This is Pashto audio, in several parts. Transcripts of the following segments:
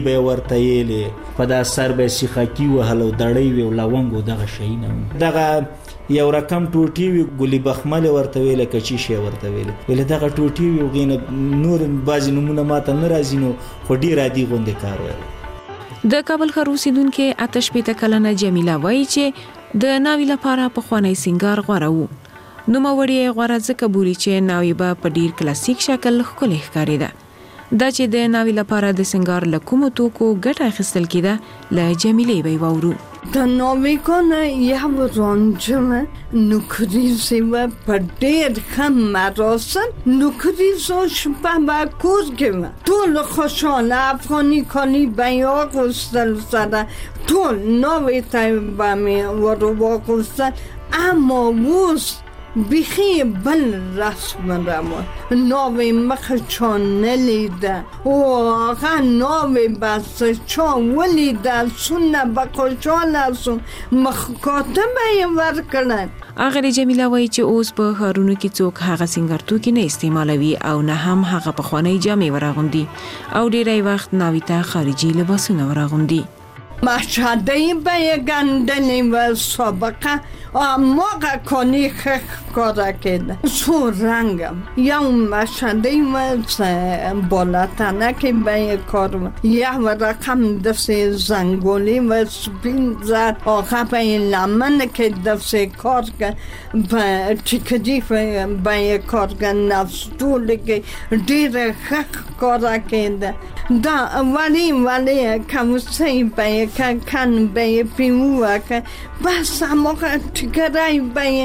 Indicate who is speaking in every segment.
Speaker 1: به ورته یېلې په دا سر به سیخکي وهل او دړۍ وي او لونګ او دغه شیونه دغه یو رقم ټوټي وي ګلي بخمل ورته ویل کچي شی ورته ویل دغه ټوټي وي غینه نور بعضی نمونه ماته نه راځي نو خو ډیر عادي غونډه کار وي.
Speaker 2: د کابل ښار اوسیدونکو آتش پیته کلنه جمیله وایي چې د ناوی لپاره پخوانی سنگار غوره وو. نوموړی غوره ځکه بولي چې ناوی به په ډیر کلاسیک شکل ښکلې ښکارېده. دا چې د ناوی لپاره د سنگار له کومو توکو ګټه اخیستل کېده له جمیلې به یې واورو.
Speaker 3: د ناوی کنه یو رانجمه نوکریزی و په ډېر ښه مراسم نوکریزاش په کور کې وه. ټول خوشحاله افغاني کالي به یې اغوستل سره ټول ناوی ته به مې ور واغوستل. اما اوس بیخی بل رسم روان ناوی مخ چا نلیده و آقا ناوی بس چا ولیده سونه بخوشحال سون مخکاتبه یې ورکړن.
Speaker 2: اغلی جمیله وایي چې اوس په ښارونو کې څوک هغه سینګار توکي نه استعمالوي او نه هم هغه پخوانۍ جامې وراغوندي او ډیری وخت ناوی ته خارجي لباسونه وراغوندي.
Speaker 3: مشهدهی به یک گندلی و سابقه موقع کنی خخ کاره کده سو رنگم یا مشهدهی و بالاتنه که به یک کار یا رقم دست زنگولی و سپین زد آقا به لمن که دست کار که چکدی به یک کار که نفستولی که دیر خخ کاره کده دا ولی کموسی به کن به پیموه که بس موقع تگرای به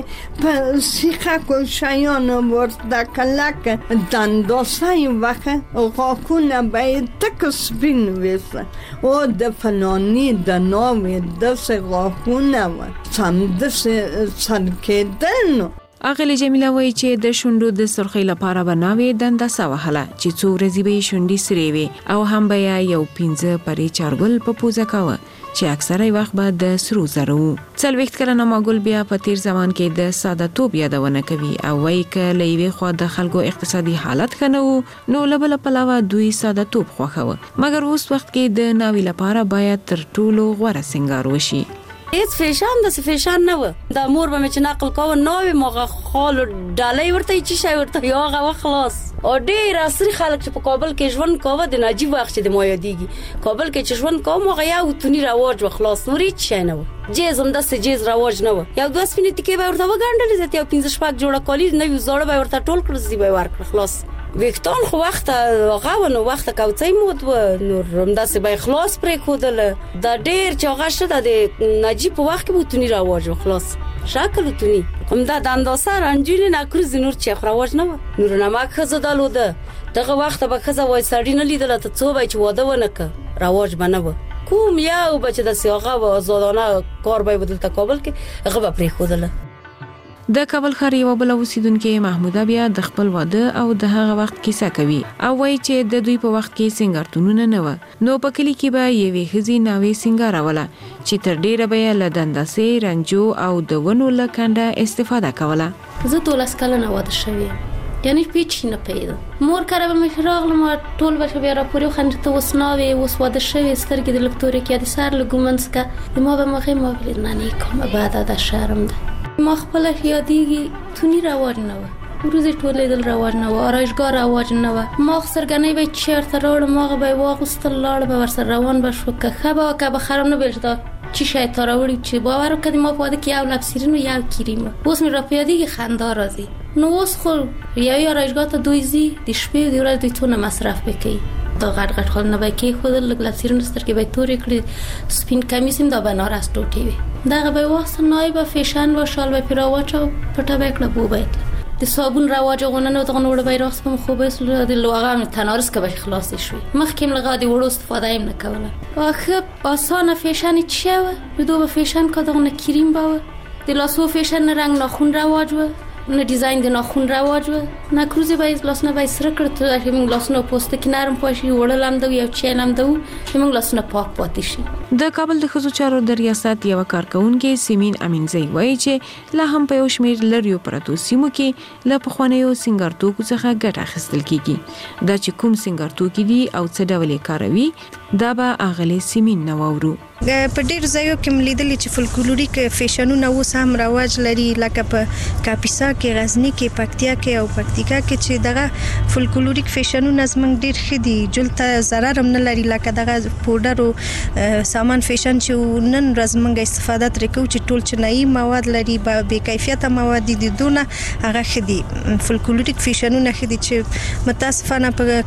Speaker 3: سیخک و شیان ورده کلک دنداسه وقت غاکونه به تک سپین ویسه و دفلانی دناوی دست غاکونه و سمدس سرکه دلنو.
Speaker 2: اغلی جمیله وایي چې د شونډو د سرخی لپاره به ناوی دنداسه وهله چې څو ورځې به یې شونډې سرې وي او هم به یو 15 پرې چارګل په پوزه کاوه چې اکثره وخت به د سرو زرو وو. 40 کلنه ماګل بیا په تیر زمان کې د ساده توب یادونه کوي او وایي که له یوې خوا د خلکو اقتصادي حالت ښه نه و نو له بله پلوه دوی ساده توب خوښوه. مګر اوس وخت کې د ناوی لپاره باید تر ټولو غوره سنګار وشي.
Speaker 4: هیڅ فیشن داسې فیشن نه و. د مور به مې چې نقل کوه ناوی مغه خالو ډالۍ ورته چې شی ورته یو هغه خلاص او ډېر عصري خلک چې په کابل کې ژوند کوه د نجیب وخت چې د ما یادېږي کابل کې چې ژوند کوه مغه یو تونی رواج و خلاص نور هیڅ شی نه و. جیز هم داسې جیز رواج نه و. یو دوه سپینې تیکې به ورته وګنډلې زیات یو 15 شپږ جوړه کالي نوي زاړه به ورته ټول کړل زی به ورکړل خلاص. ویکتان خو وخت هغه ونو وخت کوڅې مود و نور همداسې به خلاص پرې کودل دا ډېر چې هغه شته د نجیب په وخت کې بوتونی رواج و خلاص شکل تونی کوم دا د اندازه رنجونی نکروز نور چې رواج نه و. نور نمک خزه دالوده دغه وخت به خزه وای سړی نه لیدل ته څو به چې واده ونه ک رواج بنه و کوم یو بچ د سیاغه و آزادانه کار به بدل ته کابل کې هغه به پرې کودل.
Speaker 2: د کابل ښار یو بل اوسیدونکو محموده بیا د خپل واده او د هغه وخت کیسه کوي او وایي چې د دوی په وخت کې سنگارتونونه نه و نو په کلی کې به یوې ښځې ناوی سنگاروله چې تر ډیره به یې له دنداسې رنجو او د ونو له کنډه استفاده کوله.
Speaker 5: زه 12 کلنه واده شوې یعنی پیچ نه پیدا مور کاره به مې راغلم ټول بچو بیا را پورې خنډ ته وسناوي وس واده شوې سترګې د لکتوري کې د سر لګومنس کا ما به مخې ما ویل نه نه کومه بعد د شرم ده ما خپل یادېږي تونی رواج نه و ورځې ټولې دل رواج نه و آرایشګاه رواج نه و ما سرګنې به چیرته راړم ما به واغستل لاړ به ورسره روان بشو که خبا که به خرم نه بلدا چی شاید تا راوړي چې باور وکړي ما په واده کې یو لبسیرین و یو کریم اوس مې را پیادېږي خندا راځي نو اوس خو یو آرایشګاه ته دوی زی د شپې د ورځې دوی تونه مصرف وکړي دا غټ غټ خل نه بکی خود لبسیرین سترګې به تورې کړي سپین کمیس هم دا بنارس ټوټي وي دغه به واسه نایبه فیشن و شال به پیراواچ او پټه بکله بو بیت د صابون رواج غونه نو دغه وړ به راست په خوبه سل د لوغه تنارس کې به خلاص شي مخکې لغه د وړو استفاده هم نه کوله واخه آسان فیشن چیه و دوه فیشن کا دغه کریم باور د لاسو فیشن رنگ ناخون رواج و نه ډیزاین د ناخون رواج و نه کروزه به لاسونه به سره کړ ته چې موږ لاسونه پوسټ کې نرم پاشي وړل هم د یو چین هم د چې موږ لاسونه پاک پاتې شي.
Speaker 2: د کابل د ښځو چارو د ریاست یو کارکونکو سیمین امینزی وایي چې لا هم په یو شمېر لریو پراتو سیمو کې لا په خوانیو سنگار توکو څخه ګټه اخیستل کیږي. دا چې کوم سنگار توکي دي او څه ډول کاروي دا به اغلی سیمین نوورو.
Speaker 6: په ډېر ځایو کې ملیدلې چې فولکلوریک فیشنونه اوس هم رواج لري لکه په کاپیسا کې غزنی کې پکتیا کې او پکتیکا کې چې دغه فولکلوریک فیشنونه زمونږ ډېر ښه دي جلته ضرر هم نه لري لکه دغه پودر او سامان فیشن چې نن ورځ موږ استفاده ترې کوو چې ټول چینایي مواد لري بې کیفیته مواد دي دونه هغه ښه دي. فولکلوریک فیشنونه ښه دي چې متاسفانه په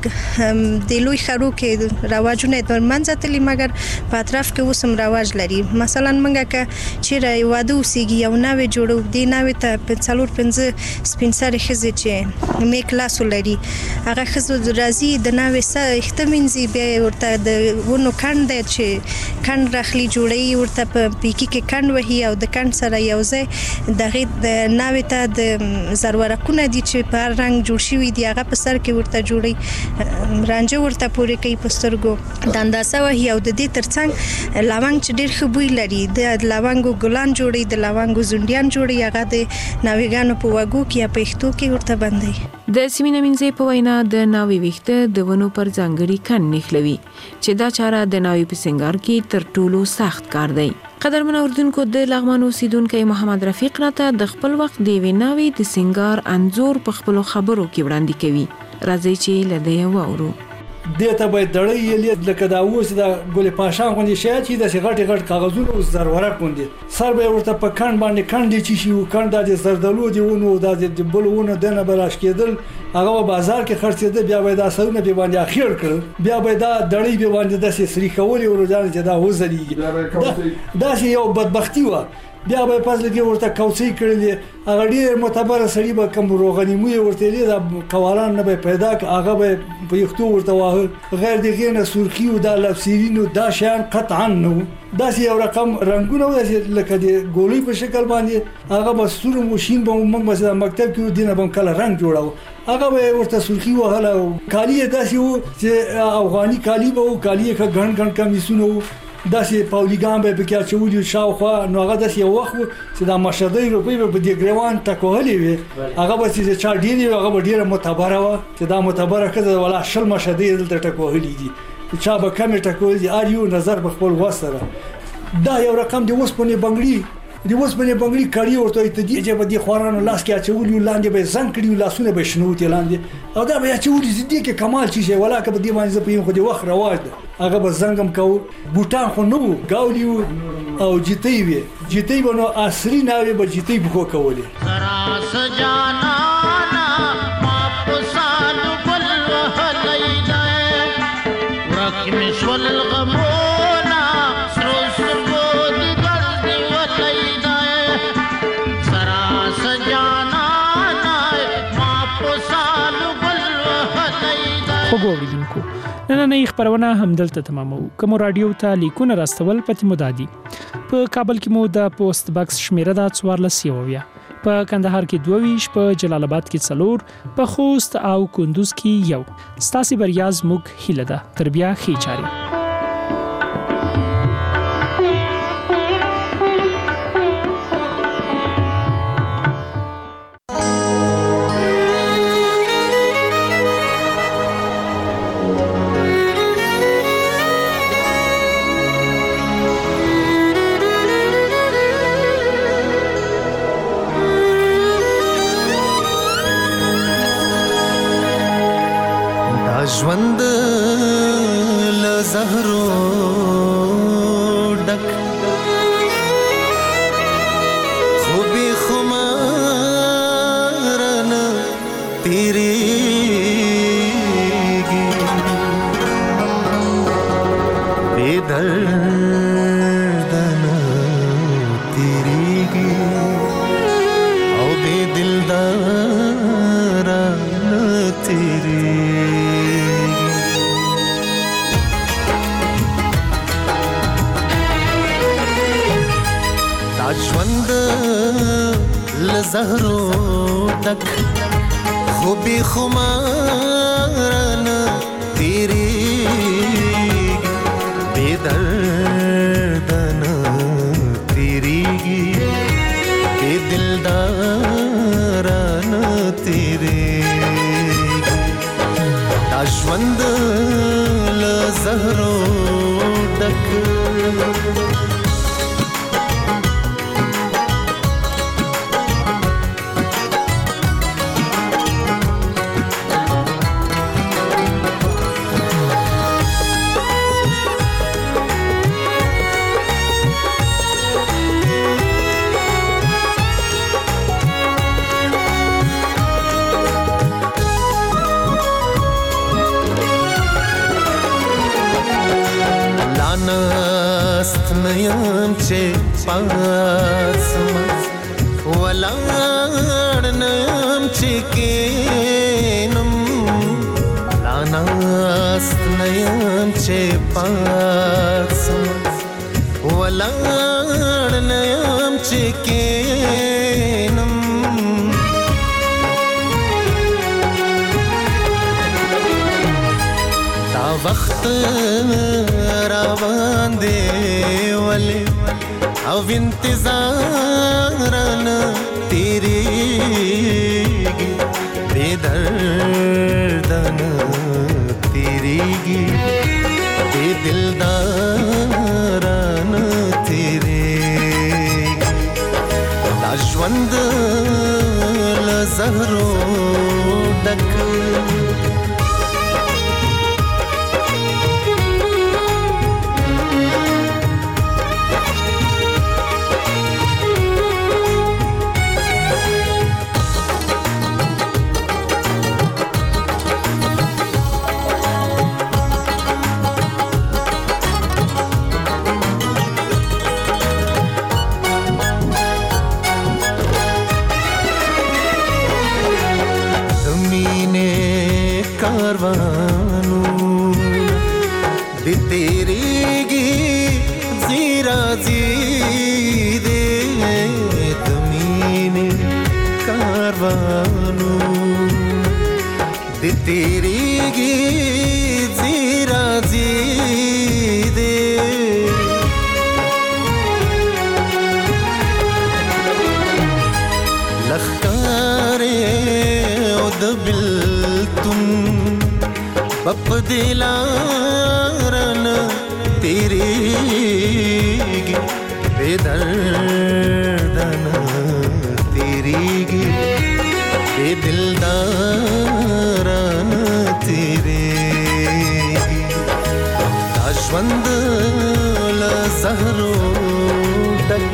Speaker 6: د لوی ښارو کې رواجونه د منځه تللي مګر په اطراف کې سم رواج لري. مثلا منګه که چیرې واده وسیږي یو ناوې جوړو دی ناوې ته په څلور پنځه سپینسر خزه چې میک لاس لري هغه خزه راځي د ناوې سره احتمنځي به ورته د ونو کاند چې کاند راخلي جوړي ورته په پیکی کې کاند وهي او د کاند سره یو ځای دغه د ناوې ته د زرورکونه دي چې په رنگ جوړ شوی دی هغه په سر کې ورته جوړي رانجه ورته پورې کوي پسترګو د اندازه وهي او د دې ترڅنګ لونګ چې ډېر ښه بوی لري د لونګو ګلان جوړي د لونګو زونډیان جوړي هغه د ناویګانو په وګو کې یا په اختو کې ورته بندي.
Speaker 2: د سیمینه منځي په وینا د ناوی ویخته د ونو پر ځانګړي کن نخلوي چې دا چاره د ناوی په سنگار کې تر ټولو سخت کار دی. قدرمن اوردونکو د لغمان اوسیدونکو محمد رفیق راته د خپل وخت دی ویناوي د سنگار انزور په خپل خبرو کې وړاندې کوي. راځي چې لدی وورو.
Speaker 7: دته به دړې یلې لکه دا اوس د ګل پاشان غونډې شای چې د غټ کاغذونو او زرورک غونډې سر به ورته په کان باندې کاندې چې شي کان د زردالو دی ونو د بلونه دنه براش کېدل هغه بازار کې خرڅېده بیا به دا سرونه به باندې اخیر کړ بیا به دا دړې به باندې د سری کولې ورځان چې دا وزري دا یو بدبختی و بیا به پس لګي ورته کوڅې کړلې هغه ډېر معتبر سړي به کوم روغنیمو ورته لري د قوالان نه به پیدا هغه به په یختو ورته واه غیر دغه نه سرخي او د لفسیرینو دا شان قطعا نو دا یو رقم رنگونه لکه د ګولۍ په شکل باندې هغه بسور ماشين به موږ مثلا مکتب کې دینه بم کله رنگ جوړاو هغه به ورته سرخي وهله کالی داسې وو چې افغاني کالی به او کالی کا غن کمیسونه داسې پاولیګان به پکې چولې شاوخوا نو هغه داسې یو وخت چې دا مشهدي روپی په دې ګریوان ټکوهلې وي هغه به چې چا ډیری هغه ډیره معتبره و چې دا معتبره کړه ولا شل مشهدي دلته ټکوهلې دي چا به کم ټکوهلې دي اریو نظر په خپل وسره دا یو رقم دی اوس په بنگړي دی اوس په بنگړي کړي ورته ته دی چې په دې خورانو لاس کې چولې لاندې به زنګ کړي لاسونه به شنوتي لاندې او دا به چولې دې کې کمال شي ولا که په دې باندې په خو دې وخت رواج ده هغه به زنګم کو بوټان خو نو گاولی او جیتی وي جیتی بنو عصري ناوي به جیتی بخو کولې
Speaker 8: سرا سجانا ما پسال گل وهلینا ورک مشول الغمونا سرو سرو دی گرد ولینا سرا سجانا ما پسال گل وهلینا.
Speaker 9: خوګوریدونکو نننۍ خبرونه همدلته تمامو. کوم رادیو ته لیکونه راستول پته مودادي په کابل کې مو د پوسټ باکس شمیره د 14 په کندهار کې 22 په جلال آباد کې 4 په خوست او کندوز کې 1 ستاسي بریاز مug هیله ده تربیه خي چاري.
Speaker 10: ژوند له زهرو ډک خو به خمار نه تیریږي بې درد نه تیریږي او بې دلدار نه تیریږي. ژوند لزهرو ډک خو بې خماره نه تېرېږي بې درده نه تېرېږي بې دلداره نه تېرېږي دا ژوند له زهرو ډک ناست نیم چې پاسم ولاړ نیم چې کینم ناست نیم چې پاسم ولاړ نیم چې کینم دا وخت روان دی ولی او انتظارنا تیریگی بے دردنا تیریگی بے دلدارنا تیریگی دا ژوند له زهرو ډک کاروانو دی تیریگی زیرا زیدے دمین کاروانو دی تیریگی زیرا زیدے لخکارے او دبل تم بپ دلارن تیریگی بے دردن تیریگی بے دلدارن تیریگی دا ژوند له زهرو ډک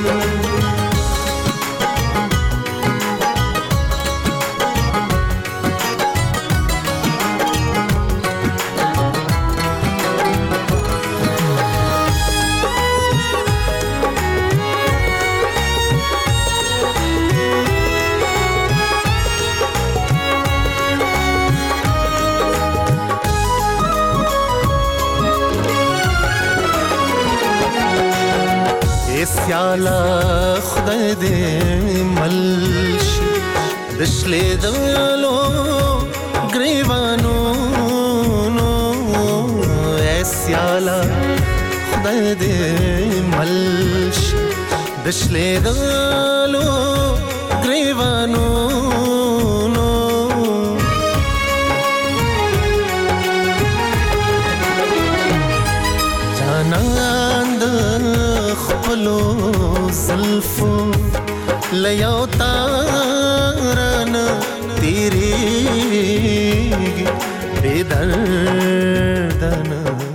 Speaker 10: سیالا خدای دې ملشي دشلې دلو گریوانو نو سیالا خدای دې ملشي دشلې دلو گریوانو نو جانان خپلو زلفو لیاو تارن تیریگی بے دردن